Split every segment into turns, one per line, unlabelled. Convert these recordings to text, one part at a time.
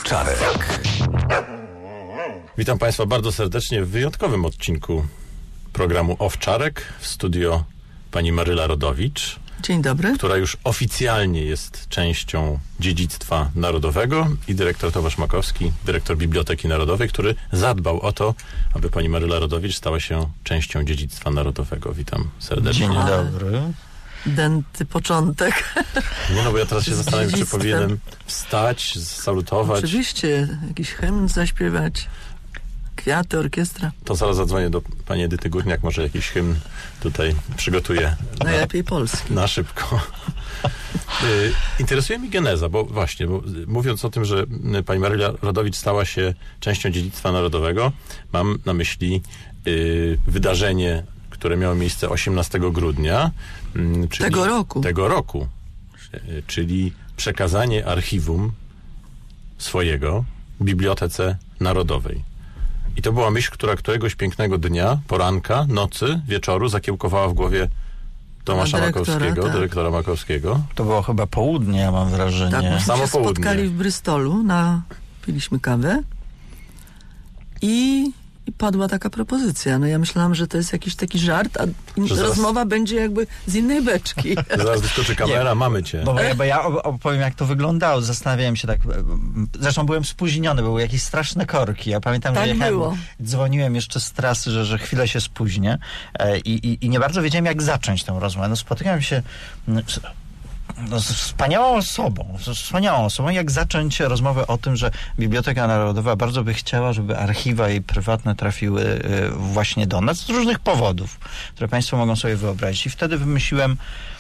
Owczarek.
Witam Państwa bardzo serdecznie w wyjątkowym odcinku programu Owczarek. W studio pani Maryla Rodowicz.
Dzień dobry.
Która już oficjalnie jest częścią dziedzictwa narodowego, i dyrektor Tomasz Makowski, dyrektor Biblioteki Narodowej, który zadbał o to, aby pani Maryla Rodowicz stała się częścią dziedzictwa narodowego. Witam serdecznie.
Dzień dobry.
Dęty początek.
Nie, no bo ja teraz się zastanawiam, czy powinienem wstać, salutować.
Oczywiście, jakiś hymn zaśpiewać, kwiaty, orkiestra.
To zaraz zadzwonię do pani Edyty Górniak, może jakiś hymn tutaj przygotuję.
Najlepiej polski.
Na szybko. Interesuje mi geneza, bo mówiąc o tym, że pani Maryla Rodowicz stała się częścią dziedzictwa narodowego, mam na myśli wydarzenie, które miało miejsce 18 grudnia. Czyli Tego roku. Czyli przekazanie archiwum swojego Bibliotece Narodowej. I to była myśl, która któregoś pięknego dnia, poranka, nocy, wieczoru zakiełkowała w głowie Tomasza Makowskiego, tak. Dyrektora Makowskiego.
To było chyba południe, ja mam wrażenie.
Tak, myśmy
Samo
się
południe.
spotkali w Bristolu, piliśmy kawę i padła taka propozycja. No ja myślałam, że to jest jakiś taki żart, a rozmowa będzie jakby z innej beczki.
Zaraz wyskoczy kamera, mamy cię.
Bo ja opowiem, jak to wyglądało. Zastanawiałem się tak. Zresztą byłem spóźniony, były jakieś straszne korki. Ja pamiętam,
tak
że
było.
Dzwoniłem jeszcze z trasy, że chwilę się spóźnię i nie bardzo wiedziałem, jak zacząć tę rozmowę. No, spotykałem się z wspaniałą osobą, jak zacząć rozmowę o tym, że Biblioteka Narodowa bardzo by chciała, żeby archiwa jej prywatne trafiły właśnie do nas z różnych powodów, które Państwo mogą sobie wyobrazić. I wtedy wymyśliłem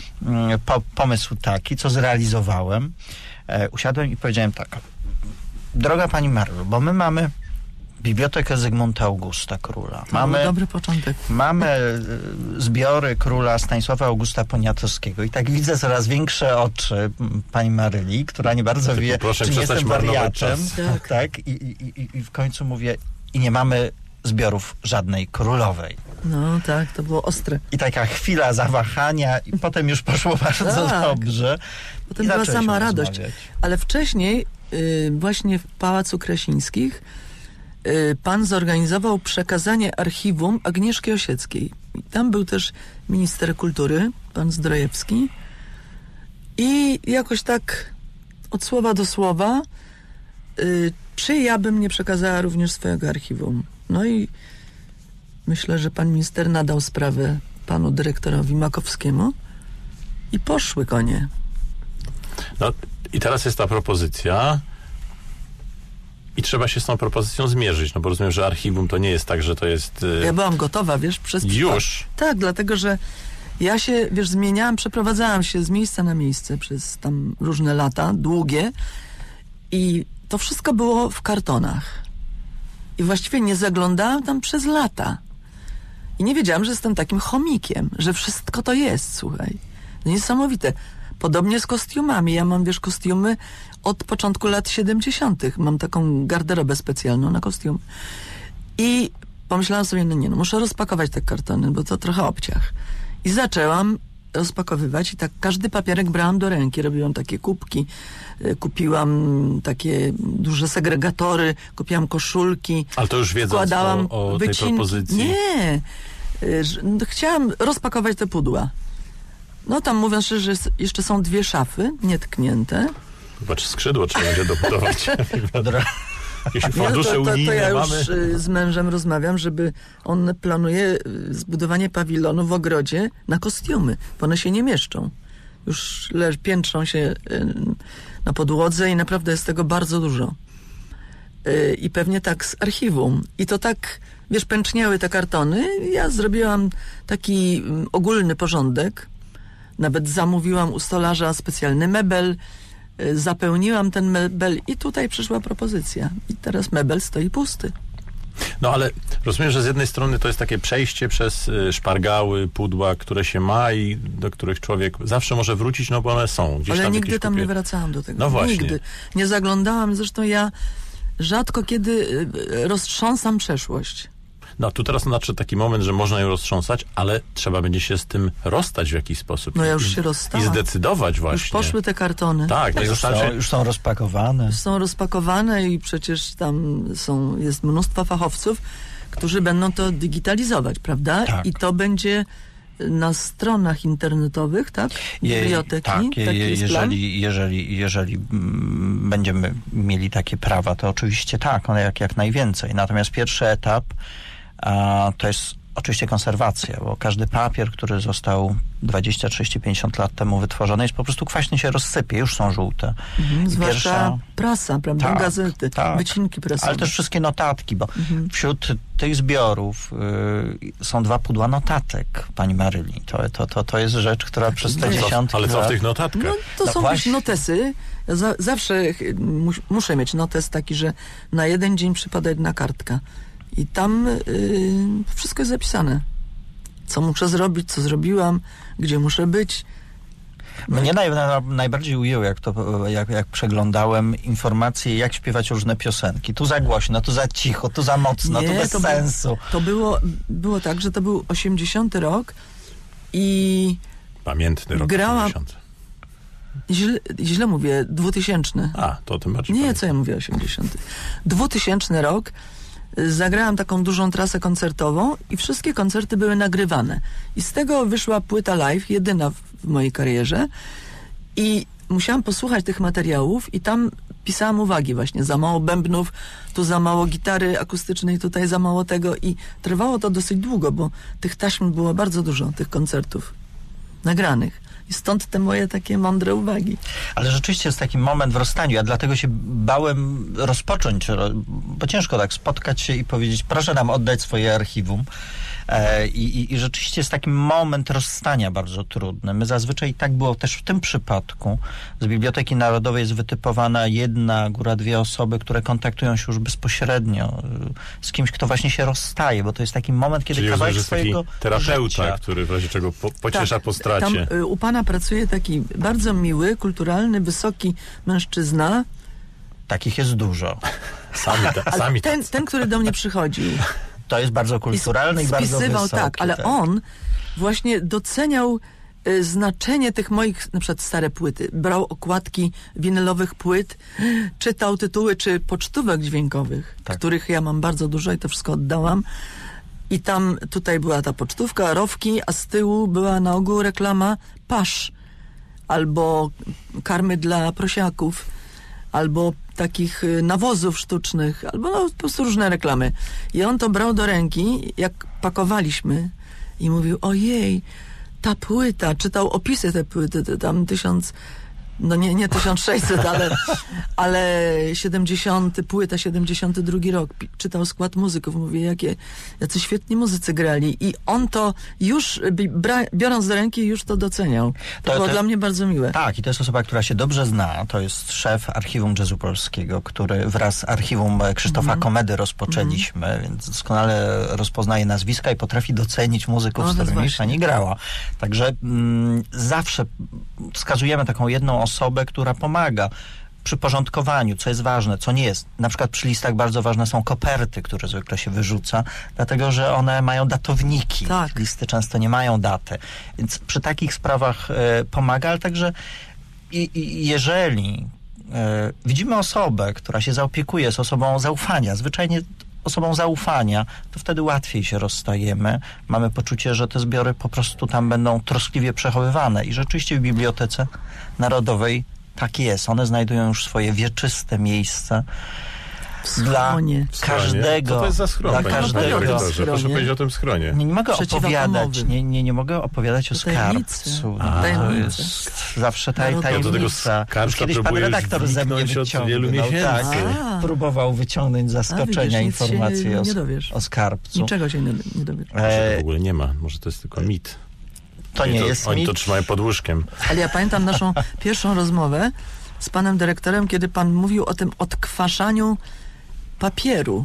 pomysł taki, co zrealizowałem. Usiadłem i powiedziałem tak: droga pani Marylo, bo my mamy Bibliotekę Zygmunta Augusta Króla.
Mamy dobry początek.
Mamy zbiory króla Stanisława Augusta Poniatowskiego. I tak widzę coraz większe oczy pani Maryli, która nie bardzo wie, czy nie jestem wariatem. Tak. I w końcu mówię, i nie mamy zbiorów żadnej królowej.
No tak, to było ostre.
I taka chwila zawahania i potem już poszło bardzo dobrze.
Potem była sama radość. Ale wcześniej właśnie w Pałacu Krasińskich pan zorganizował przekazanie archiwum Agnieszki Osieckiej. I tam był też minister kultury, pan Zdrojewski. I jakoś tak od słowa do słowa czy ja bym nie przekazała również swojego archiwum. No i myślę, że pan minister nadał sprawę panu dyrektorowi Makowskiemu i poszły konie.
No i teraz jest ta propozycja i trzeba się z tą propozycją zmierzyć, no bo rozumiem, że archiwum to nie jest tak, że to jest...
Ja byłam gotowa, przez
Już?
Tak, dlatego, że ja się, zmieniałam, przeprowadzałam się z miejsca na miejsce przez tam różne lata, długie, i to wszystko było w kartonach. I właściwie nie zaglądałam tam przez lata. I nie wiedziałam, że jestem takim chomikiem, że wszystko to jest, słuchaj. Niesamowite. Podobnie z kostiumami. Ja mam, kostiumy od początku lat 70. Mam taką garderobę specjalną na kostium. I pomyślałam sobie, muszę rozpakować te kartony, bo to trochę obciach. I zaczęłam rozpakowywać i tak każdy papierek brałam do ręki. Robiłam takie kubki, kupiłam takie duże segregatory, kupiłam koszulki.
Ale to już wiedząc o tej propozycji.
Nie. Chciałam rozpakować te pudła. No tam, mówiąc szczerze, że jeszcze są 2 szafy nietknięte.
Zobacz, skrzydło trzeba będzie dobudować. Jeśli fundusze
to
unijne
ja już
mamy...
z mężem rozmawiam, żeby on planuje zbudowanie pawilonu w ogrodzie na kostiumy, bo one się nie mieszczą. Już piętrzą się na podłodze i naprawdę jest tego bardzo dużo. I pewnie tak z archiwum. I to tak, pęczniały te kartony. Ja zrobiłam taki ogólny porządek. Nawet zamówiłam u stolarza specjalny mebel, zapełniłam ten mebel i tutaj przyszła propozycja. I teraz mebel stoi pusty.
No ale rozumiem, że z jednej strony to jest takie przejście przez szpargały, pudła, które się ma i do których człowiek zawsze może wrócić, no bo one są. Gdzieś
ale
tam
nigdy tam nie wracałam do tego.
No właśnie.
Nigdy. Nie zaglądałam. Zresztą ja rzadko kiedy roztrząsam przeszłość.
No tu teraz nadszedł taki moment, że można ją roztrząsać, ale trzeba będzie się z tym rozstać w jakiś sposób.
No ja już się rozstałam.
I zdecydować właśnie.
Już poszły te kartony.
Tak, no
Już są rozpakowane.
Są rozpakowane i przecież tam jest mnóstwo fachowców, którzy będą to digitalizować, prawda?
Tak.
I to będzie na stronach internetowych, tak? Biblioteki.
Tak,
taki jest plan?
jeżeli będziemy mieli takie prawa, to oczywiście tak, one jak najwięcej. Natomiast pierwszy etap to jest oczywiście konserwacja, bo każdy papier, który został 20, 30, 50 lat temu wytworzony, jest po prostu kwaśny, się rozsypie, już są żółte.
Zwłaszcza prasa, prawda?
Tak,
Gazety, wycinki prasowe.
Ale też wszystkie notatki, bo wśród tych zbiorów są 2 pudła notatek, pani Maryli. To jest rzecz, która przez te dziesiątki
Ale co w
lat...
tych notatkach?
No, to są
właśnie.
notesy. Ja zawsze muszę mieć notes taki, że na jeden dzień przypada jedna kartka. I tam wszystko jest zapisane. Co muszę zrobić, co zrobiłam, gdzie muszę być.
Mnie najbardziej ujęło, jak przeglądałem informacje, jak śpiewać różne piosenki. Tu za głośno, tu za cicho, tu za mocno, tu bez sensu.
To było tak, że to był 80 rok i
Pamiętny rok
grałam,
80.
Źle mówię, 2000.
To o tym bardziej
Nie,
pamiętam.
co ja mówię, 80. 2000 rok. Zagrałam taką dużą trasę koncertową i wszystkie koncerty były nagrywane. I z tego wyszła płyta live, jedyna w mojej karierze. I musiałam posłuchać tych materiałów i tam pisałam uwagi właśnie. Za mało bębnów, tu za mało gitary akustycznej, tutaj za mało tego. I trwało to dosyć długo, bo tych taśm było bardzo dużo, tych koncertów nagranych. I stąd te moje takie mądre uwagi.
Ale rzeczywiście jest taki moment w rozstaniu. Ja dlatego się bałem rozpocząć, bo ciężko tak spotkać się i powiedzieć, proszę nam oddać swoje archiwum. I rzeczywiście jest taki moment rozstania bardzo trudny. My zazwyczaj, tak było też w tym przypadku, z Biblioteki Narodowej jest wytypowana 1, góra 2 osoby, które kontaktują się już bezpośrednio z kimś, kto właśnie się rozstaje, bo to jest taki moment, kiedy
Czyli
kawałek
jest
swojego
taki terapeuta,
życia.
który w razie czego pociesza po stracie.
Tam u pana pracuje taki bardzo miły, kulturalny, wysoki mężczyzna.
Takich jest dużo.
Sami
ten, który do mnie przychodził.
To jest bardzo kulturalny i bardzo wysoki.
Tak, ale on właśnie doceniał znaczenie tych moich, na przykład stare płyty. Brał okładki winylowych płyt, czytał tytuły czy pocztówek dźwiękowych, których ja mam bardzo dużo i to wszystko oddałam. I tam, tutaj była ta pocztówka, rowki, a z tyłu była na ogół reklama pasz, albo karmy dla prosiaków, albo takich nawozów sztucznych, albo po prostu różne reklamy. I on to brał do ręki, jak pakowaliśmy i mówił, ojej, ta płyta, czytał opisy tej płyty, to tam 1000, no nie 1600, ale 70, płyta 72 rok, czytał skład muzyków, mówię, jacy świetni muzycy grali i on to już, biorąc do ręki, już to doceniał. To było dla mnie bardzo miłe.
Tak, i to jest osoba, która się dobrze zna, to jest szef Archiwum Jazzu Polskiego, który wraz z Archiwum Krzysztofa Komedy rozpoczęliśmy, więc doskonale rozpoznaje nazwiska i potrafi docenić muzyków, z którymi pani grała. Także zawsze wskazujemy taką jedną osobę, która pomaga przy porządkowaniu, co jest ważne, co nie jest. Na przykład przy listach bardzo ważne są koperty, które zwykle się wyrzuca, dlatego że one mają datowniki.
Tak.
Listy często nie mają daty. Więc przy takich sprawach pomaga, ale także jeżeli widzimy osobę, która się zaopiekuje, z osobą zaufania, zwyczajnie osobą zaufania, to wtedy łatwiej się rozstajemy. Mamy poczucie, że te zbiory po prostu tam będą troskliwie przechowywane. I rzeczywiście w Bibliotece Narodowej tak jest. One znajdują już swoje wieczyste miejsce. Dla każdego.
Co to jest za schron?
Dla każdego.
Proszę powiedzieć o tym schronie.
Nie mogę opowiadać. Nie mogę opowiadać o skarbcu. To jest zawsze tajemnica. Kiedyś pan redaktor ze mnie wyciągnął. Próbował wyciągnąć zaskoczenia informacje o skarbcu.
Niczego się nie dowiesz.
W ogóle nie ma. Może to jest tylko mit.
To nie jest mit.
Oni to trzymają pod łóżkiem.
Ale ja pamiętam naszą pierwszą rozmowę z panem dyrektorem, kiedy pan mówił o tym odkwaszaniu papieru.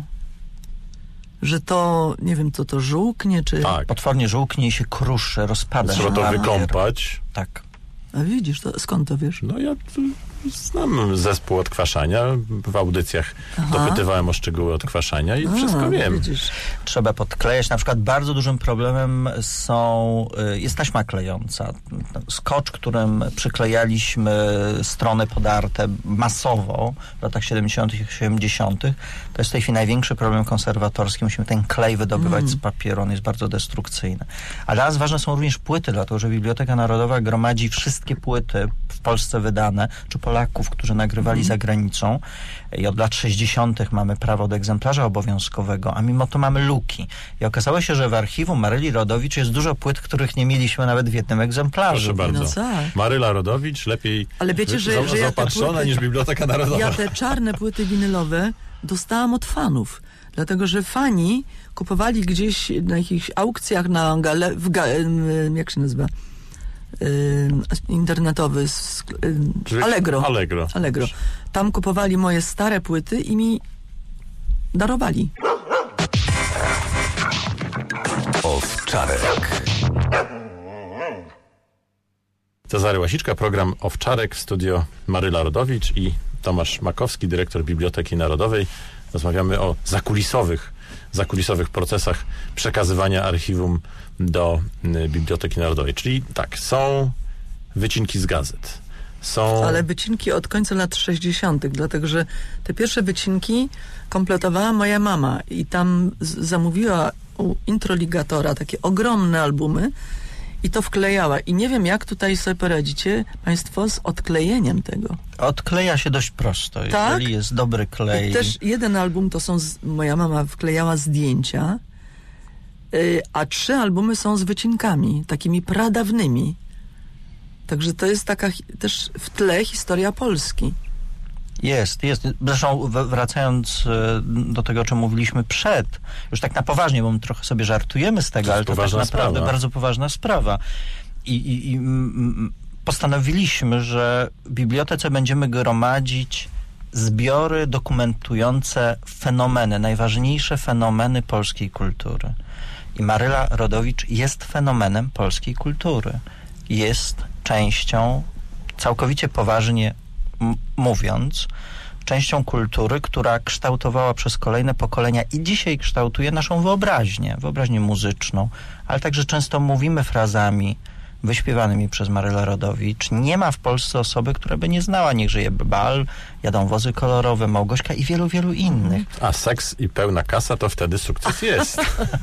Że to, nie wiem, co to żółknie, czy...
Tak.
Potwornie żółknie i się kruszy, rozpada się.
Trzeba to wykąpać.
Tak.
A widzisz, to skąd to wiesz?
No ja Znam zespół odkwaszania. W audycjach dopytywałem o szczegóły odkwaszania i wszystko wiem.
Widzisz.
Trzeba podklejać. Na przykład bardzo dużym problemem jest taśma klejąca. Skotch, którym przyklejaliśmy strony podarte masowo w latach 70. i 80., to jest w tej chwili największy problem konserwatorski. Musimy ten klej wydobywać z papieru. On jest bardzo destrukcyjny. A dla nas ważne są również płyty, dlatego że Biblioteka Narodowa gromadzi wszystkie płyty w Polsce wydane, czy Polaków, którzy nagrywali za granicą. I od lat 60. mamy prawo do egzemplarza obowiązkowego, a mimo to mamy luki. I okazało się, że w archiwum Maryli Rodowicz jest dużo płyt, których nie mieliśmy nawet w jednym egzemplarzu.
Proszę bardzo.
No tak.
Maryla Rodowicz lepiej
Ale wiecie, że ja te
zaopatrzona
płyty-
niż Biblioteka Narodowa.
Ja te czarne płyty winylowe dostałam od fanów, dlatego że fani kupowali gdzieś na jakichś aukcjach na jak się nazywa? Internetowy Allegro. Tam kupowali moje stare płyty i mi darowali.
Owczarek.
Cezary Łasiczka, program Owczarek, studio Maryla Rodowicz i Tomasz Makowski, dyrektor Biblioteki Narodowej. Rozmawiamy o zakulisowych procesach przekazywania archiwum do Biblioteki Narodowej. Czyli tak, są wycinki z gazet.
Ale wycinki od końca lat 60., dlatego że te pierwsze wycinki kompletowała moja mama i tam zamówiła u Introligatora takie ogromne albumy i to wklejała. I nie wiem, jak tutaj sobie poradzicie państwo z odklejeniem tego.
Odkleja się dość prosto,
Tak?
jeżeli jest dobry klej.
Też jeden album to są, moja mama wklejała zdjęcia, a 3 albumy są z wycinkami, takimi pradawnymi. Także to jest taka też w tle historia Polski.
Jest. Zresztą wracając do tego, o czym mówiliśmy już tak na poważnie, bo my trochę sobie żartujemy z tego, ale to tak naprawdę bardzo poważna sprawa. I postanowiliśmy, że w bibliotece będziemy gromadzić zbiory dokumentujące fenomeny, najważniejsze fenomeny polskiej kultury. I Maryla Rodowicz jest fenomenem polskiej kultury. Jest częścią, całkowicie poważnie mówiąc, częścią kultury, która kształtowała przez kolejne pokolenia i dzisiaj kształtuje naszą wyobraźnię muzyczną, ale także często mówimy frazami wyśpiewanymi przez Marylę Rodowicz. Nie ma w Polsce osoby, która by nie znała Niech żyje bal, Jadą wozy kolorowe, Małgośka i wielu, wielu innych.
A seks i pełna kasa to wtedy sukces jest.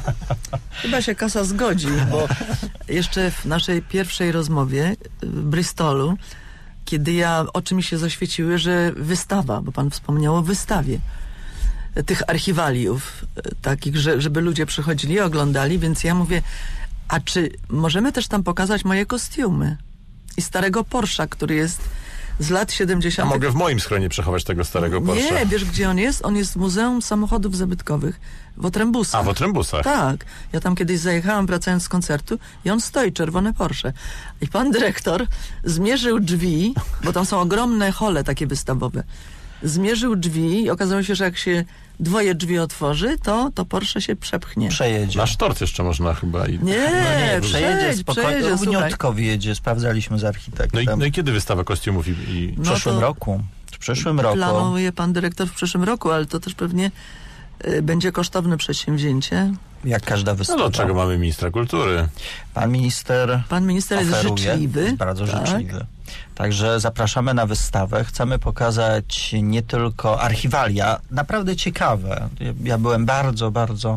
Chyba się kasa zgodzi, bo jeszcze w naszej pierwszej rozmowie w Bristolu, kiedy oczy mi się zaświeciły, że wystawa, bo pan wspomniał o wystawie tych archiwaliów, takich, żeby ludzie przychodzili i oglądali, więc ja mówię, a czy możemy też tam pokazać moje kostiumy? I starego Porscha, który jest z lat 70.
A mogę w moim schronie przechować tego starego Porscha?
Nie, wiesz gdzie on jest? On jest w Muzeum Samochodów Zabytkowych w Otrębusach.
A, w Otrębusach?
Tak. Ja tam kiedyś zajechałam wracając z koncertu i on stoi, czerwone Porsche. I pan dyrektor zmierzył drzwi, bo tam są ogromne hole takie wystawowe. Zmierzył drzwi i okazało się, że jak się dwoje drzwi otworzy, to Porsche się przepchnie.
Przejedzie.
Na Sztort jeszcze można chyba.
Nie,
przejedzie spokojnie. Równiutko wjedzie, sprawdzaliśmy z architektem.
No i kiedy wystawa kostiumów
w przyszłym roku. W przyszłym roku.
Planuje pan dyrektor w przyszłym roku, ale to też pewnie będzie kosztowne przedsięwzięcie.
Jak każda wystawa.
No dlaczego mamy ministra kultury?
Pan minister
jest życzliwy.
Jest bardzo życzliwy. Także zapraszamy na wystawę. Chcemy pokazać nie tylko archiwalia, naprawdę ciekawe. Ja byłem bardzo, bardzo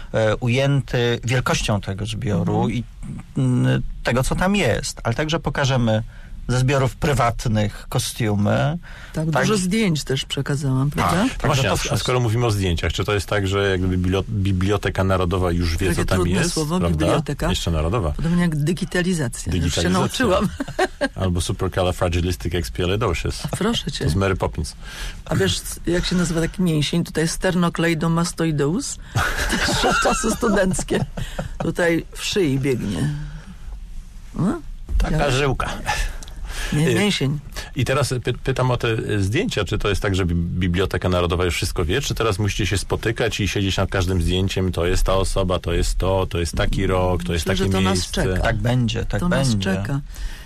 ujęty wielkością tego zbioru i tego, co tam jest. Ale także pokażemy ze zbiorów prywatnych kostiumy.
Tak, dużo zdjęć też przekazałam, prawda?
Właśnie, a skoro mówimy o zdjęciach, czy to jest tak, że jakby Biblioteka Narodowa już wie, co tam jest?
Słowo,
prawda?
biblioteka.
Jeszcze narodowa.
Podobnie jak digitalizacja. Już się nauczyłam.
Albo supercalifragilisticexpialidocious.
Proszę cię.
To z Mary Poppins.
A wiesz, jak się nazywa taki mięsień? Tutaj sternocleidomastoideus. To czasy studenckie. Tutaj w szyi biegnie. No?
Taka żyłka.
Nie, mięsień.
I teraz pytam o te zdjęcia, czy to jest tak, że Biblioteka Narodowa już wszystko wie, czy teraz musicie się spotykać i siedzieć nad każdym zdjęciem, to jest ta osoba, to jest taki rok, to jest takie
że to
miejsce.
nas czeka.
Tak będzie, tak
to
będzie.
nas czeka.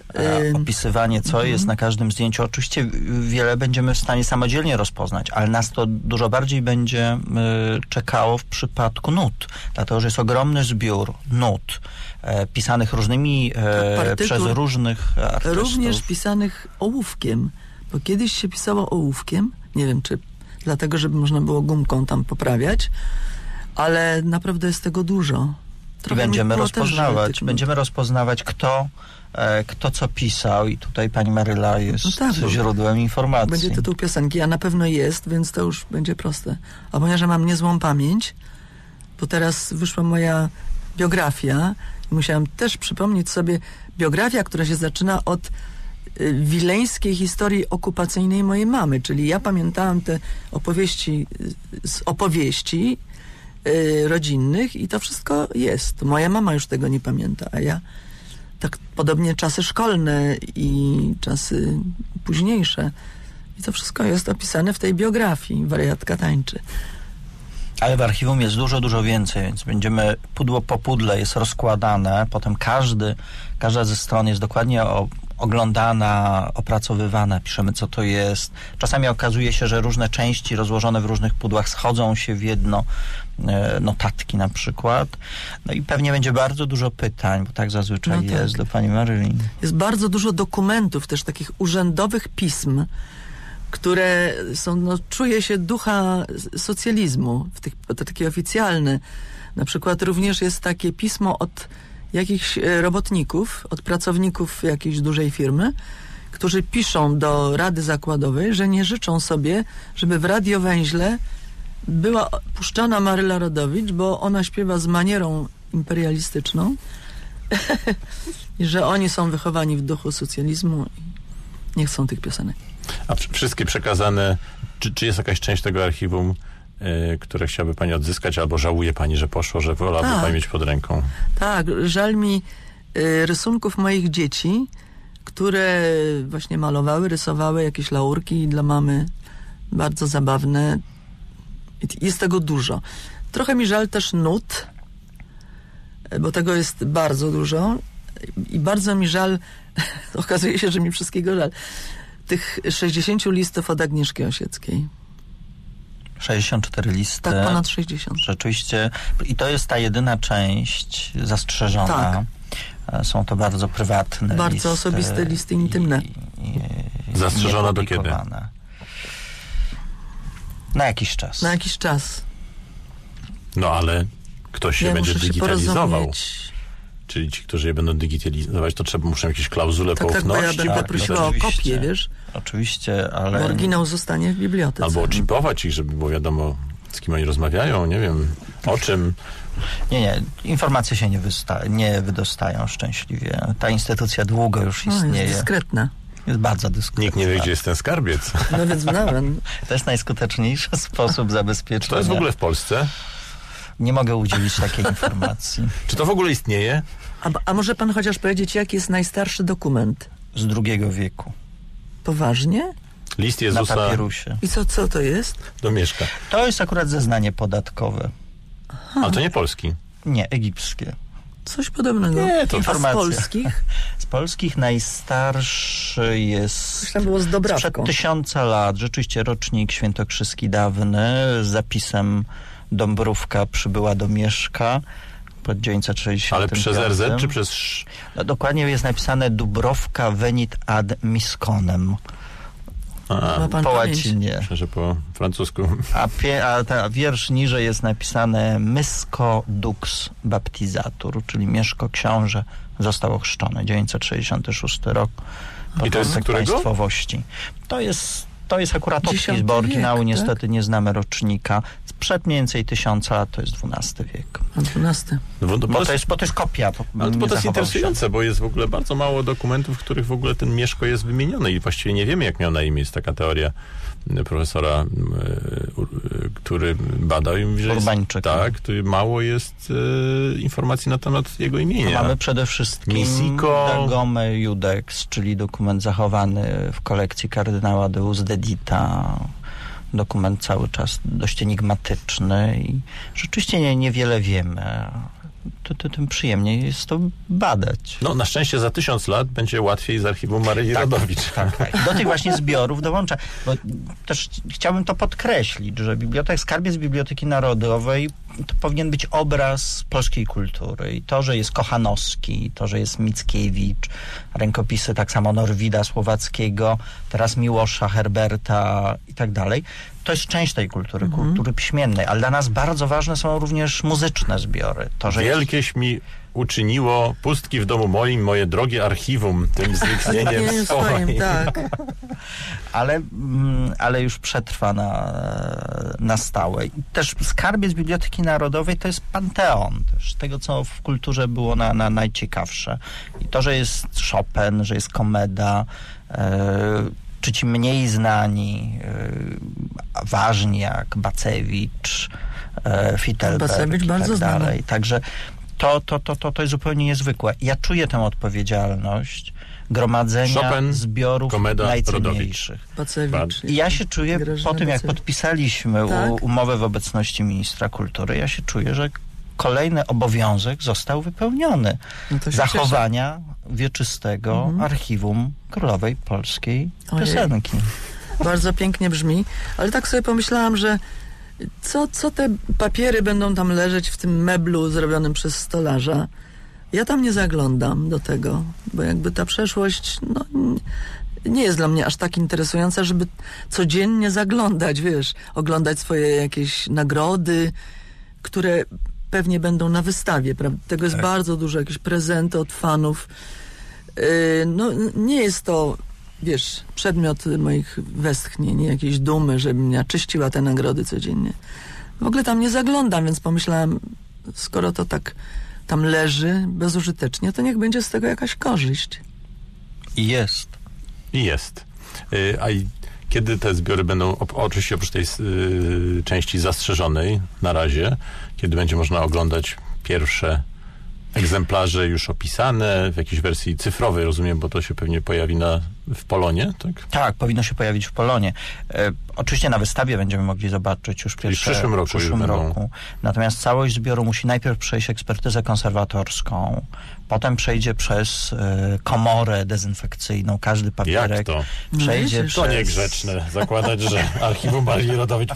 opisywanie, co jest na każdym zdjęciu. Oczywiście wiele będziemy w stanie samodzielnie rozpoznać, ale nas to dużo bardziej będzie czekało w przypadku nut. Dlatego, że jest ogromny zbiór nut pisanych różnymi przez różnych artystów.
Również pisanych ołówkiem, bo kiedyś się pisało ołówkiem, nie wiem, czy dlatego, żeby można było gumką tam poprawiać, ale naprawdę jest tego dużo.
I będziemy rozpoznawać, kto co pisał, i tutaj pani Maryla jest źródłem informacji.
Będzie tytuł piosenki, a na pewno jest, więc to już będzie proste. A ponieważ ja mam niezłą pamięć, bo teraz wyszła moja biografia i musiałam też przypomnieć sobie biografia, która się zaczyna od wileńskiej historii okupacyjnej mojej mamy, czyli ja pamiętałam te opowieści z opowieści rodzinnych i to wszystko jest. Moja mama już tego nie pamięta, a ja tak podobnie czasy szkolne i czasy późniejsze. I to wszystko jest opisane w tej biografii. Wariatka tańczy.
Ale w archiwum jest dużo, dużo więcej, więc będziemy pudło po pudle jest rozkładane, potem każda ze stron jest dokładnie oglądana, opracowywana, piszemy, co to jest. Czasami okazuje się, że różne części rozłożone w różnych pudłach schodzą się w jedno, notatki na przykład. No i pewnie będzie bardzo dużo pytań, bo tak zazwyczaj jest do pani Maryli.
Jest bardzo dużo dokumentów, też takich urzędowych pism, które są, czuje się ducha socjalizmu, to takie oficjalne. Na przykład również jest takie pismo od jakichś robotników, od pracowników jakiejś dużej firmy, którzy piszą do Rady Zakładowej, że nie życzą sobie, żeby w radiowęźle była puszczana Maryla Rodowicz, bo ona śpiewa z manierą imperialistyczną i że oni są wychowani w duchu socjalizmu i nie chcą tych piosenek.
A wszystkie przekazane, czy jest jakaś część tego archiwum, które chciałaby pani odzyskać, albo żałuje pani, że poszło, że wolałaby pani mieć pod ręką?
Tak, żal mi rysunków moich dzieci, które właśnie malowały, rysowały jakieś laurki dla mamy, bardzo zabawne. Jest tego dużo. Trochę mi żal też nut, bo tego jest bardzo dużo i bardzo mi żal, okazuje się, że mi wszystkiego żal, tych 60 listów od Agnieszki Osieckiej.
64 listy.
Tak, ponad 60.
Rzeczywiście. I to jest ta jedyna część zastrzeżona. Tak. Są to bardzo prywatne
bardzo
listy.
Osobiste listy intymne.
Zastrzeżona do kiedy?
Na jakiś czas.
Na jakiś czas.
No ale ktoś się będzie digitalizował. Czyli ci, którzy je będą digitalizować, to muszą jakieś klauzule poufności.
Tak, bo ja będę prosiła o kopię, wiesz?
Oczywiście, ale...
Oryginał zostanie w bibliotece.
Albo oczipować ich, żeby było wiadomo, z kim oni rozmawiają, nie wiem, o czym.
Nie. Informacje się nie wydostają szczęśliwie. Ta instytucja długo już istnieje.
Jest dyskretna.
Jest bardzo dyskretna.
Nikt nie wie, gdzie jest ten skarbiec.
No więc
To jest najskuteczniejszy sposób zabezpieczenia.
To jest w ogóle w Polsce?
Nie mogę udzielić takiej informacji.
Czy to w ogóle istnieje?
A może pan chociaż powiedzieć, jaki jest najstarszy dokument?
Z II wieku.
Poważnie?
List Jezusa.
Na papierusie.
I co to jest?
Do Mieszka.
To jest akurat zeznanie podatkowe.
Aha. Ale to nie polski.
Nie, egipskie.
Coś podobnego.
Nie, to
informacja. A z polskich?
Z polskich najstarszy jest...
Coś tam było z Dobrawką.
Sprzed 1000 lat. Rzeczywiście rocznik świętokrzyski dawny z zapisem Dąbrówka przybyła do Mieszka pod 960.
Ale przez RZ czy przez Sz?
No, dokładnie jest napisane Dubrowka venit ad Miskonem. Po łacinie.
Myślę, że po francusku.
A wiersz niżej jest napisane Mysko dux baptizatur, czyli Mieszko książę został ochrzczony. 966 rok.
I to jest z którego?
Państwowości. To jest akurat odpis, bo oryginału niestety nie znamy rocznika. Sprzed mniej więcej 1000 lat to jest XII wiek.
XII.
No,
bo to jest kopia.
Bo to jest interesujące, bo jest w ogóle bardzo mało dokumentów, w których w ogóle ten Mieszko jest wymieniony i właściwie nie wiemy, jak miał na imię. Jest taka teoria profesora, który badał i mówi, że mało jest informacji na temat jego imienia.
Mamy przede wszystkim Dagome Judex, czyli dokument zachowany w kolekcji kardynała Deus Dedita. Dokument cały czas dość enigmatyczny i rzeczywiście niewiele wiemy. tym przyjemniej jest to badać.
No, na szczęście za 1000 lat będzie łatwiej z archiwum Maryi Rodowicz.
Tak. Do tych właśnie zbiorów dołącza. Bo też chciałbym to podkreślić, że skarbiec Biblioteki Narodowej to powinien być obraz polskiej kultury. I to, że jest Kochanowski, to, że jest Mickiewicz, rękopisy tak samo Norwida Słowackiego, teraz Miłosza, Herberta i tak dalej. To jest część tej kultury, kultury piśmiennej, ale dla nas bardzo ważne są również muzyczne zbiory. To, że
Wielkieś mi uczyniło pustki w domu moim, moje drogie archiwum, tym zniknieniem swoim.
Tak.
Ale już przetrwa na stałe. I też skarbiec Biblioteki Narodowej to jest panteon też tego, co w kulturze było na najciekawsze. I to, że jest Chopin, że jest Komeda, czy ci mniej znani, ważni jak Bacewicz, Fittelberg
Bacewicz
i
bardzo
tak dalej.
znany.
Także to jest zupełnie niezwykłe. Ja czuję tę odpowiedzialność gromadzenia
Chopin,
zbiorów
Komeda,
najcenniejszych.
Bacewicz.
I ja się czuję,
Grażyna
po tym jak
Bacewicz.
podpisaliśmy
Tak?
umowę w obecności ministra kultury, ja się czuję, że kolejny obowiązek został wypełniony.
No to się
Zachowania wieczystego archiwum Królowej Polskiej
Ojej.
Piosenki.
Bardzo pięknie brzmi, ale tak sobie pomyślałam, że co te papiery będą tam leżeć w tym meblu zrobionym przez stolarza? Ja tam nie zaglądam do tego, bo jakby ta przeszłość nie jest dla mnie aż tak interesująca, żeby codziennie zaglądać, wiesz, oglądać swoje jakieś nagrody, które pewnie będą na wystawie, prawda? Tego jest bardzo dużo, jakieś prezenty od fanów. Nie jest to, wiesz, przedmiot moich westchnień, jakiejś dumy, żebym ja czyściła te nagrody codziennie. W ogóle tam nie zaglądam, więc pomyślałam, skoro to tak tam leży bezużytecznie, to niech będzie z tego jakaś korzyść.
I jest.
I jest. A kiedy te zbiory będą, oczywiście oprócz tej części zastrzeżonej na razie, kiedy będzie można oglądać pierwsze egzemplarze już opisane w jakiejś wersji cyfrowej, rozumiem, bo to się pewnie pojawi w Polonie, tak?
Tak, powinno się pojawić w Polonie. Oczywiście na wystawie będziemy mogli zobaczyć już pierwsze
w przyszłym roku.
Natomiast całość zbioru musi najpierw przejść ekspertyzę konserwatorską, potem przejdzie przez komorę dezynfekcyjną. Każdy papierek
Jak to?
przejdzie
No,
To niegrzeczne zakładać, że archiwum Marii Rodowicz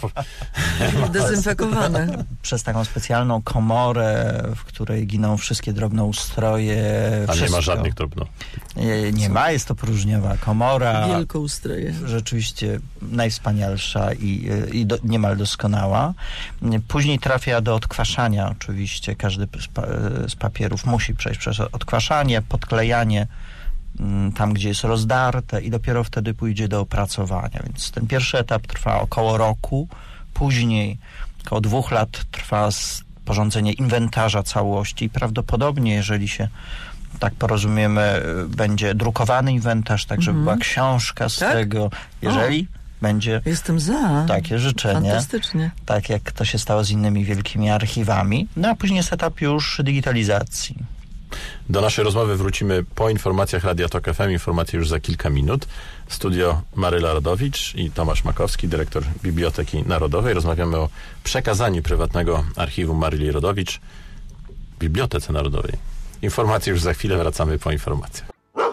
Dezynfekowane.
przez taką specjalną komorę, w której giną wszystkie drobnoustroje.
A nie ma
wszystko.
żadnych drobno.
Nie ma, jest to próżniowa komora.
Wielkoustroje.
Rzeczywiście najwspanialsza i niemal doskonała. Później trafia do odkwaszania oczywiście. Każdy z papierów musi przejść przez odkwaszanie, podklejanie tam, gdzie jest rozdarte i dopiero wtedy pójdzie do opracowania. Więc ten pierwszy etap trwa około roku. Później około 2 lat trwa sporządzenie inwentarza całości i prawdopodobnie, jeżeli się tak porozumiemy, będzie drukowany inwentarz, tak żeby była książka z tego. Jeżeli będzie
Jestem za.
takie życzenie,
Fantastycznie.
tak jak to się stało z innymi wielkimi archiwami. No a później jest etap już digitalizacji.
Do naszej rozmowy wrócimy po informacjach Radia Tok FM. Informacje już za kilka minut. Studio Maryla Rodowicz i Tomasz Makowski, dyrektor Biblioteki Narodowej. Rozmawiamy o przekazaniu prywatnego archiwum Maryi Rodowicz Bibliotece Narodowej. Informacje już za chwilę, wracamy po informacjach.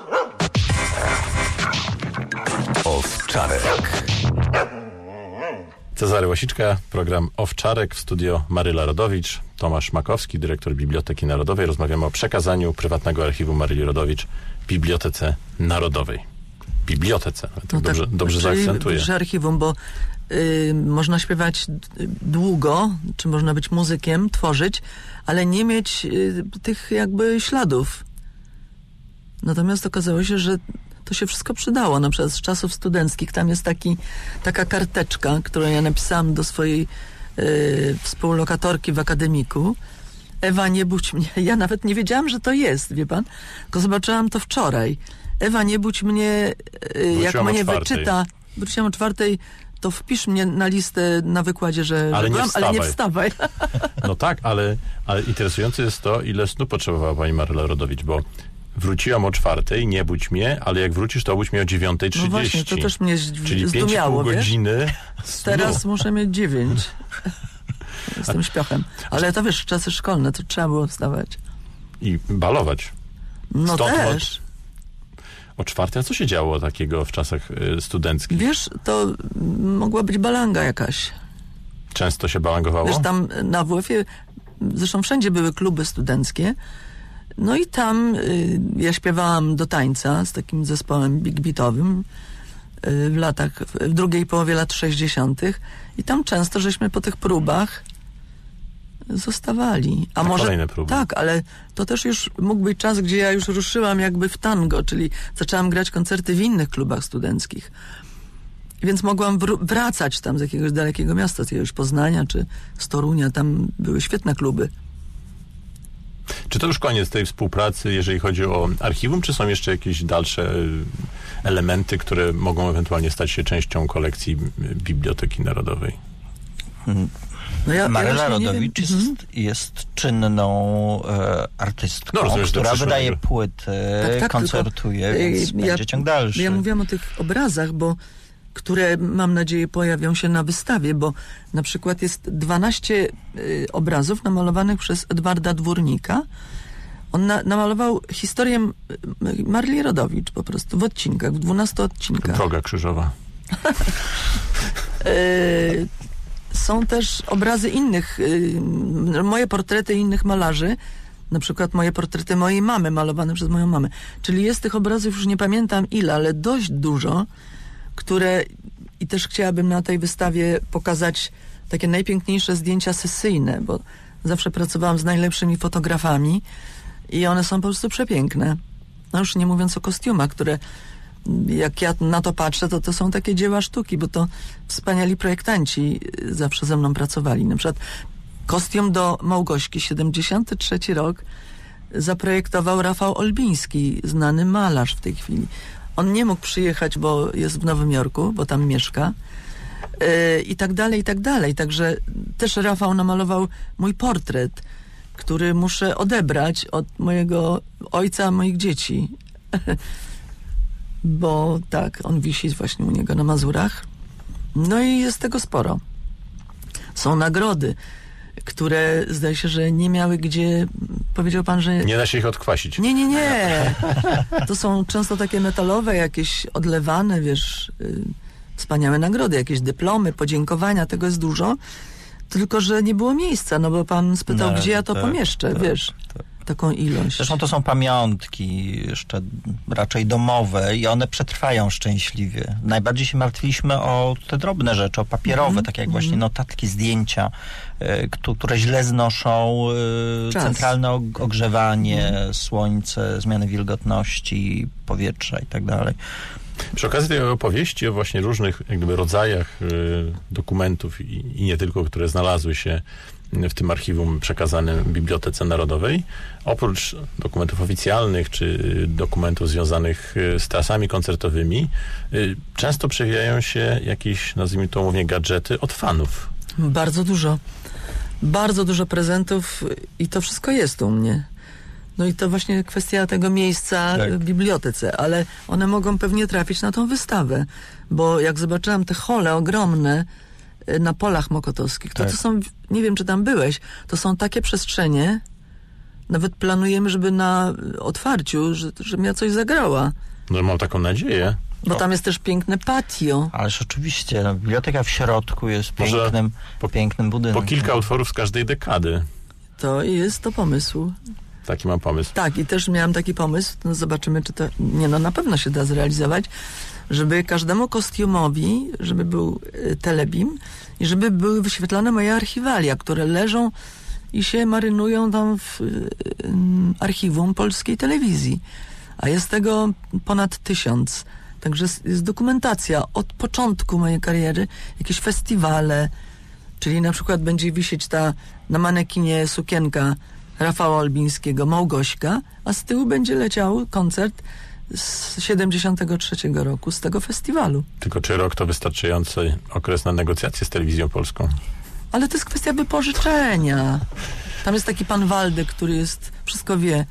Owczarek.
Cezary Łasiczka, program Owczarek, w studio Maryla Rodowicz, Tomasz Makowski, dyrektor Biblioteki Narodowej. Rozmawiamy o przekazaniu prywatnego archiwum Maryi Rodowicz Bibliotece Narodowej. Bibliotece, tak dobrze zaakcentuję.
Czyli archiwum, bo można śpiewać długo, czy można być muzykiem, tworzyć, ale nie mieć tych jakby śladów. Natomiast okazało się, że to się wszystko przydało. Na przykład z czasów studenckich tam jest taka karteczka, którą ja napisałam do swojej współlokatorki w akademiku. Ewa, nie budź mnie. Ja nawet nie wiedziałam, że to jest, wie pan? Tylko zobaczyłam to wczoraj. Ewa, nie budź mnie, jak mnie wyczyta. Wróciłam o 4:00, to wpisz mnie na listę na wykładzie, że byłam, ale nie wstawaj.
No tak, ale interesujące jest to, ile snu potrzebowała pani Maryla Rodowicz, bo wróciłam o 4:00, nie budź mnie, ale jak wrócisz, to budź mnie o 9:30.
No właśnie, to też mnie
czyli
zdumiało,
5,5 godziny snu.
Teraz muszę mieć 9. jestem śpiochem. Ale to wiesz, czasy szkolne, to trzeba było wstawać.
I balować.
No
Stąd
też.
O 4:00, a co się działo takiego w czasach studenckich?
Wiesz, to mogła być balanga jakaś.
Często się balangowało?
Wiesz, tam na WF-ie, zresztą wszędzie były kluby studenckie, no i tam ja śpiewałam do tańca z takim zespołem big beatowym w drugiej połowie lat 60. i tam często żeśmy po tych próbach zostawali. A może
kolejne próby.
tak, ale to też już mógł być czas, gdzie ja już ruszyłam jakby w tango, czyli zaczęłam grać koncerty w innych klubach studenckich. Więc mogłam wracać tam z jakiegoś dalekiego miasta, z jakiegoś Poznania czy z Torunia. Tam były świetne kluby.
Czy to już koniec tej współpracy, jeżeli chodzi o archiwum, czy są jeszcze jakieś dalsze elementy, które mogą ewentualnie stać się częścią kolekcji Biblioteki Narodowej?
No Maryla Rodowicz jest czynną artystką,
rozumiem,
która wydaje płyty, koncertuje, więc będzie ciąg dalszy.
Ja mówiłam o tych obrazach, które mam nadzieję pojawią się na wystawie, bo na przykład jest 12 obrazów namalowanych przez Edwarda Dwórnika. On namalował historię Maryli Rodowicz po prostu w odcinkach, w 12 odcinkach.
Droga krzyżowa.
Są też obrazy innych, moje portrety innych malarzy, na przykład moje portrety mojej mamy, malowane przez moją mamę. Czyli jest tych obrazów, już nie pamiętam ile, ale dość dużo, które, i też chciałabym na tej wystawie pokazać takie najpiękniejsze zdjęcia sesyjne, bo zawsze pracowałam z najlepszymi fotografami i one są po prostu przepiękne. No już nie mówiąc o kostiumach, które jak ja na to patrzę, to są takie dzieła sztuki, bo to wspaniali projektanci zawsze ze mną pracowali. Na przykład kostium do Małgośki, 73 rok, zaprojektował Rafał Olbiński, znany malarz w tej chwili. On nie mógł przyjechać, bo jest w Nowym Jorku, bo tam mieszka. I tak dalej, i tak dalej. Także też Rafał namalował mój portret, który muszę odebrać od mojego ojca, moich dzieci. Bo tak, on wisi właśnie u niego na Mazurach. No i jest tego sporo. Są nagrody, które zdaje się, że nie miały gdzie... Powiedział pan, że...
Nie da się ich odkwasić.
Nie. To są często takie metalowe, jakieś odlewane, wiesz, wspaniałe nagrody, jakieś dyplomy, podziękowania, tego jest dużo. Tylko że nie było miejsca, no bo pan spytał, gdzie ja to pomieszczę, wiesz. Taką ilość.
Zresztą to są pamiątki jeszcze raczej domowe i one przetrwają szczęśliwie. Najbardziej się martwiliśmy o te drobne rzeczy, o papierowe, takie jak właśnie notatki, zdjęcia, które źle znoszą centralne ogrzewanie, słońce, zmiany wilgotności, powietrza i tak dalej.
Przy okazji tej opowieści o właśnie różnych jak gdyby rodzajach dokumentów i nie tylko, które znalazły się w tym archiwum przekazanym Bibliotece Narodowej, oprócz dokumentów oficjalnych czy dokumentów związanych z trasami koncertowymi, często przewijają się jakieś, nazwijmy to umownie, gadżety od fanów.
Bardzo dużo. Bardzo dużo prezentów i to wszystko jest u mnie. No i to właśnie kwestia tego miejsca w bibliotece, ale one mogą pewnie trafić na tą wystawę, bo jak zobaczyłam te hole ogromne na Polach Mokotowskich, to są, nie wiem czy tam byłeś, to są takie przestrzenie, nawet planujemy, żeby na otwarciu, żebym ja coś zagrała.
No mam taką nadzieję.
Bo tam jest też piękne patio.
Ależ oczywiście, biblioteka w środku jest pięknym budynkiem.
Po kilka utworów z każdej dekady.
To jest to pomysł.
Taki mam pomysł.
Tak, i też miałam taki pomysł, no zobaczymy, czy to... na pewno się da zrealizować, żeby każdemu kostiumowi, żeby był telebim i żeby były wyświetlane moje archiwalia, które leżą i się marynują tam w archiwum Polskiej Telewizji. A jest tego ponad 1000. Także jest dokumentacja od początku mojej kariery, jakieś festiwale, czyli na przykład będzie wisieć ta na manekinie sukienka Rafała Olbińskiego, Małgośka, a z tyłu będzie leciał koncert z 73 roku, z tego festiwalu.
Tylko czy rok to wystarczający okres na negocjacje z Telewizją Polską?
Ale to jest kwestia wypożyczenia. Tam jest taki pan Waldek, który wszystko wie.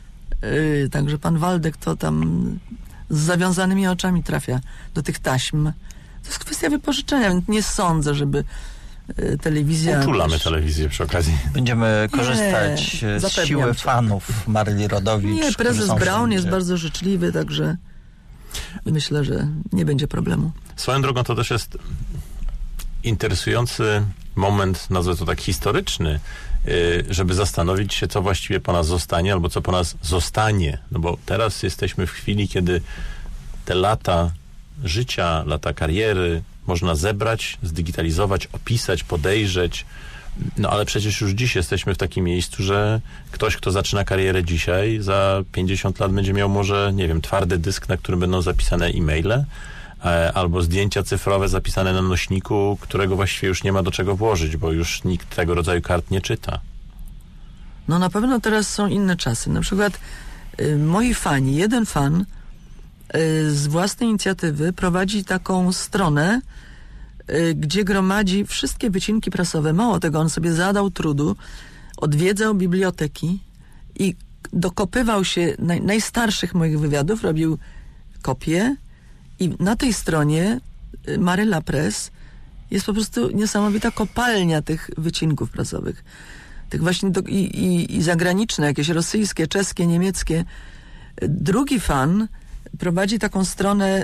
Także pan Waldek to tam z zawiązanymi oczami trafia do tych taśm. To jest kwestia wypożyczenia, więc nie sądzę, żeby telewizja...
Uczulamy telewizję przy okazji.
Będziemy korzystać z siły fanów Maryli Rodowicz.
Nie, prezes Braun jest bardzo życzliwy, także myślę, że nie będzie problemu.
Swoją drogą to też jest interesujący moment, nazwę to tak historyczny, żeby zastanowić się, co właściwie po nas zostanie, albo co po nas zostanie. No bo teraz jesteśmy w chwili, kiedy te lata życia, lata kariery można zebrać, zdigitalizować, opisać, podejrzeć. No ale przecież już dziś jesteśmy w takim miejscu, że ktoś, kto zaczyna karierę dzisiaj, za 50 lat będzie miał może, nie wiem, twardy dysk, na którym będą zapisane e-maile, albo zdjęcia cyfrowe zapisane na nośniku, którego właściwie już nie ma do czego włożyć, bo już nikt tego rodzaju kart nie czyta.
No na pewno teraz są inne czasy. Na przykład moi fani, jeden fan z własnej inicjatywy prowadzi taką stronę, gdzie gromadzi wszystkie wycinki prasowe. Mało tego, on sobie zadał trudu, odwiedzał biblioteki i dokopywał się najstarszych moich wywiadów, robił kopie i na tej stronie Maryla Press jest po prostu niesamowita kopalnia tych wycinków prasowych. Tych właśnie i zagraniczne, jakieś rosyjskie, czeskie, niemieckie. Drugi fan prowadzi taką stronę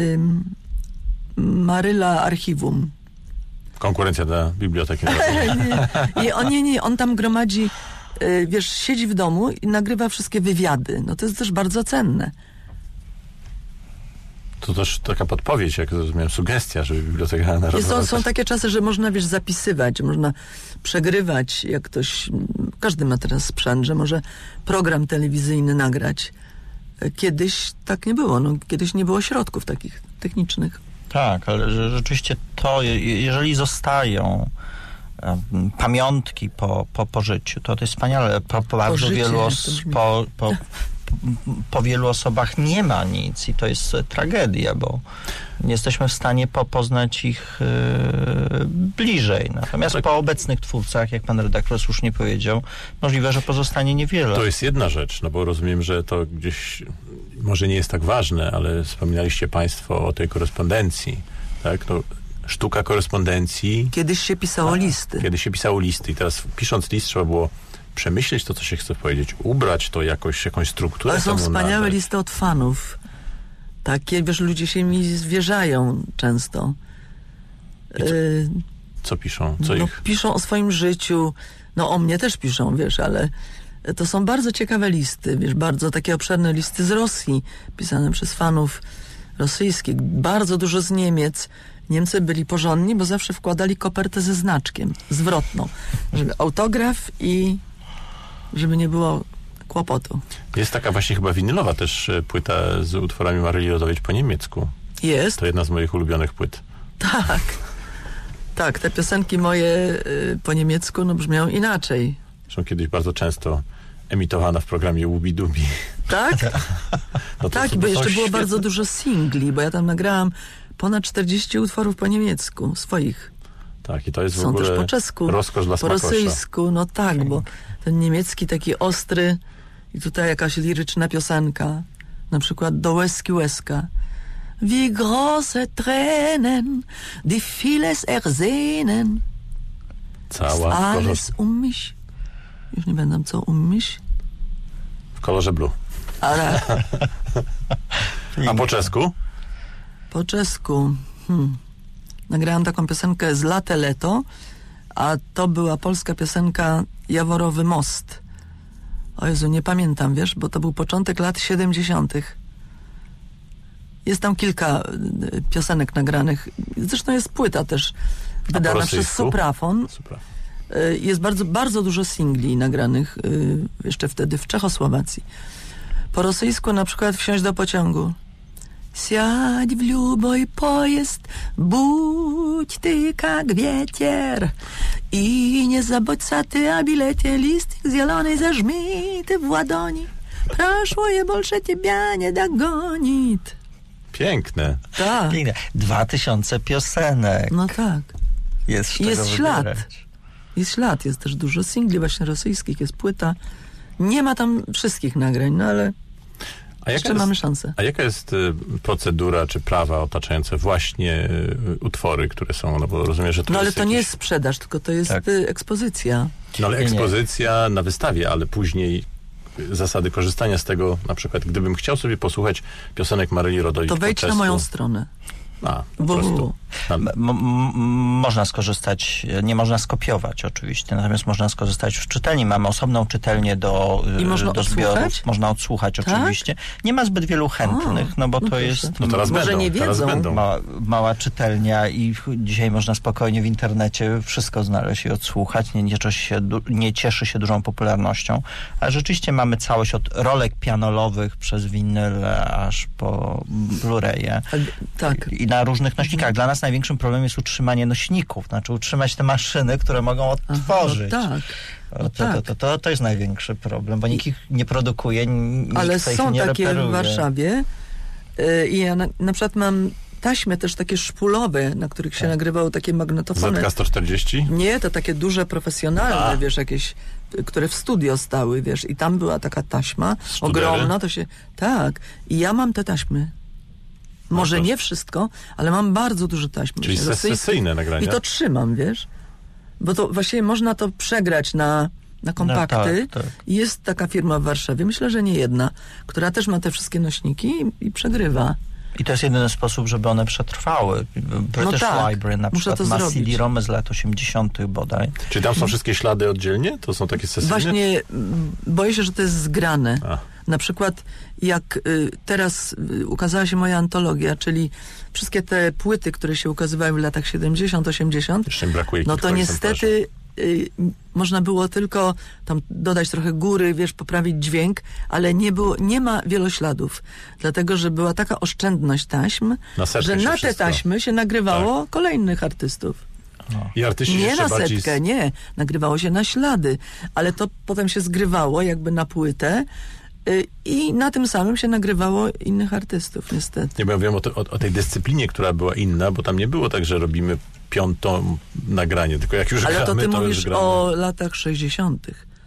Maryla Archiwum.
Konkurencja dla biblioteki.
On tam gromadzi, wiesz, siedzi w domu i nagrywa wszystkie wywiady. No to jest też bardzo cenne.
To też taka podpowiedź, jak rozumiem, sugestia, żeby Biblioteka Narodowa...
Są takie czasy, że można, wiesz, zapisywać, można przegrywać, jak ktoś... Każdy ma teraz sprzęt, że może program telewizyjny nagrać. Kiedyś tak nie było. No, kiedyś nie było środków takich technicznych.
Tak, ale rzeczywiście to, jeżeli zostają pamiątki po życiu, to jest wspaniale. Po wielu osobach nie ma nic i to jest tragedia, bo nie jesteśmy w stanie poznać ich bliżej. Natomiast po obecnych twórcach, jak pan redaktor słusznie powiedział, możliwe, że pozostanie niewiele.
To jest jedna rzecz, no bo rozumiem, że to gdzieś może nie jest tak ważne, ale wspominaliście państwo o tej korespondencji, tak? No, sztuka korespondencji...
Kiedyś się pisało listy.
Kiedyś się pisało listy i teraz pisząc list trzeba było przemyśleć to, co się chce powiedzieć, ubrać to jakąś strukturę.
Ale są wspaniałe listy od fanów. Takie, wiesz, ludzie się mi zwierzają często.
Co piszą?
Piszą o swoim życiu. No o mnie też piszą, wiesz, ale to są bardzo ciekawe listy, wiesz, bardzo takie obszerne listy z Rosji, pisane przez fanów rosyjskich. Bardzo dużo z Niemiec. Niemcy byli porządni, bo zawsze wkładali kopertę ze znaczkiem, zwrotną. Żeby autograf i żeby nie było kłopotu.
Jest taka właśnie chyba winylowa też płyta z utworami Maryli Rodowicz po niemiecku.
Jest.
To jedna z moich ulubionych płyt.
Tak. Tak, te piosenki moje po niemiecku brzmią inaczej.
Zresztą kiedyś bardzo często emitowana w programie Łubi-Dubi.
Tak? No tak, bo jeszcze było bardzo dużo singli, bo ja tam nagrałam ponad 40 utworów po niemiecku, swoich.
Tak, i to jest
są
w ogóle
też po czesku,
rozkosz dla smakosza.
Po rosyjsku, no tak, bo ten niemiecki taki ostry i tutaj jakaś liryczna piosenka, na przykład do łezka. Wie große Tränen, die vieles ersehnen.
Cała
alles mich. Już nie będę co mich.
W kolorze blue.
Ale...
A po czesku?
Po czesku. Nagrałam taką piosenkę z Late Leto, a to była polska piosenka Jaworowy Most. O Jezu, nie pamiętam, wiesz, bo to był początek lat 70. Jest tam kilka piosenek nagranych. Zresztą jest płyta też wydana przez Suprafon. Jest bardzo, bardzo dużo singli nagranych jeszcze wtedy w Czechosłowacji. Po rosyjsku na przykład Wsiąść do pociągu. Siadź w любой поезд, будь ты как ветер. И не заботься ты о билете, листик зеленый зажми ты в ладони. Прошлое больше тебя не догонит.
Piękne.
Tak.
Piękne. 2000 piosenek.
No tak.
Jest
ślad. Jest ślad. Jest też dużo singli właśnie rosyjskich. Jest płyta. Nie ma tam wszystkich nagrań, no ale... Jeszcze mamy szansę.
A jaka jest procedura czy prawa otaczające właśnie utwory, które są, no bo rozumiem, że to
No ale
jest
to nie
jakiś...
jest sprzedaż, tylko to jest
Tak.
ekspozycja.
No ale ekspozycja na wystawie, ale później zasady korzystania z tego, na przykład gdybym chciał sobie posłuchać piosenek Maryi Rodowicz
To wejdź na moją stronę.
po prostu.
Można skorzystać, nie można skopiować oczywiście, natomiast można skorzystać w czytelni. Mamy osobną czytelnię do zbiorów. Można odsłuchać oczywiście. Nie ma zbyt wielu chętnych, no bo to jest...
No teraz
może
będą,
nie wiedzą.
Mała czytelnia i dzisiaj można spokojnie w internecie wszystko znaleźć i odsłuchać. Nie cieszy się dużą popularnością, ale rzeczywiście mamy całość od rolek pianolowych przez winyl aż po Blu-raye.
Tak.
I na różnych nośnikach. Dla nas największym problemem jest utrzymanie nośników, znaczy utrzymać te maszyny, które mogą odtworzyć. To jest największy problem, bo nikt ich nie produkuje, nikt
ale
ich
są
nie
takie
reperuje.
w Warszawie i ja na przykład mam taśmy też takie szpulowe, na których się nagrywało takie magnetofony.
ZK-140?
Nie, to takie duże, profesjonalne, wiesz, jakieś, które w studio stały, wiesz, i tam była taka taśma ogromna, to się... Tak, i ja mam te taśmy. Może nie wszystko, ale mam bardzo dużo taśmy.
Czyli sesyjne nagrania.
I to trzymam, wiesz? Bo to właściwie można to przegrać na kompakty.
Tak.
Jest taka firma w Warszawie, myślę, że nie jedna, która też ma te wszystkie nośniki i przegrywa.
I to jest jedyny sposób, żeby one przetrwały. British Library na przykład ma CD-romy z lat 80. bodaj.
Czy tam są wszystkie ślady oddzielnie? To są takie sesyjne?
Właśnie boję się, że to jest zgrane. Na przykład jak teraz ukazała się moja antologia, czyli wszystkie te płyty, które się ukazywały w latach 70, 80,
jeszcze mi brakuje
no to niestety można było tylko tam dodać trochę góry, wiesz, poprawić dźwięk, ale nie ma wielośladów, dlatego, że była taka oszczędność taśm, że na te taśmy się nagrywało kolejnych artystów.
I artyści
nie
jeszcze
na
bardziej...
setkę, nie. Nagrywało się na ślady, ale to potem się zgrywało jakby na płytę i na tym samym się nagrywało innych artystów, niestety.
Nie, bo ja wiem o tej dyscyplinie, która była inna, bo tam nie było tak, że robimy piątą nagranie, tylko jak już
ale
gramy,
to ty
to
mówisz
już gramy.
o latach 60.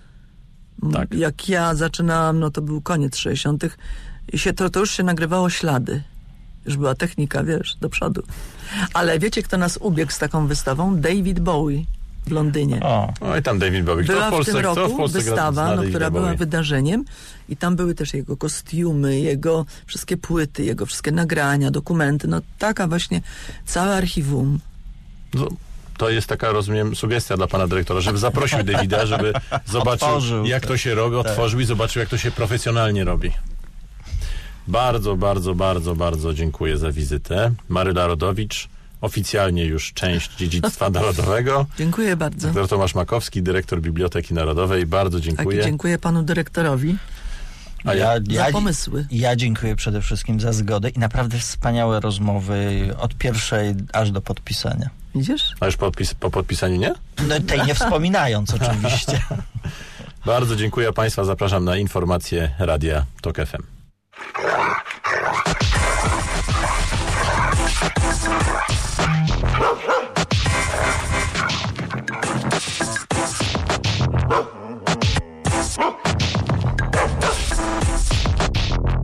Tak.
Jak ja zaczynałam, no to był koniec 60. i to już się nagrywało ślady. Już była technika, wiesz, do przodu. Ale wiecie, kto nas ubiegł z taką wystawą? David Bowie w Londynie.
O i tam David Bowie.
Była w tym roku wystawa, która była
Bowie?
wydarzeniem i tam były też jego kostiumy, jego wszystkie płyty, jego wszystkie nagrania, dokumenty. No taka właśnie całe archiwum.
No, to jest taka, rozumiem, sugestia dla pana dyrektora, żeby zaprosił Davida, żeby zobaczył, jak to się robi, otworzył i zobaczył, jak to się profesjonalnie robi. Bardzo, bardzo, bardzo, bardzo dziękuję za wizytę. Maryla Rodowicz, oficjalnie już część dziedzictwa narodowego.
Dziękuję bardzo.
Dr Tomasz Makowski, dyrektor Biblioteki Narodowej. Bardzo dziękuję.
Tak, dziękuję panu dyrektorowi za pomysły.
Ja dziękuję przede wszystkim za zgodę i naprawdę wspaniałe rozmowy od pierwszej aż do podpisania.
Widzisz?
A już po podpisaniu nie?
No tej nie wspominając oczywiście.
Bardzo dziękuję Państwa. Zapraszam na informacje Radia TOK FM.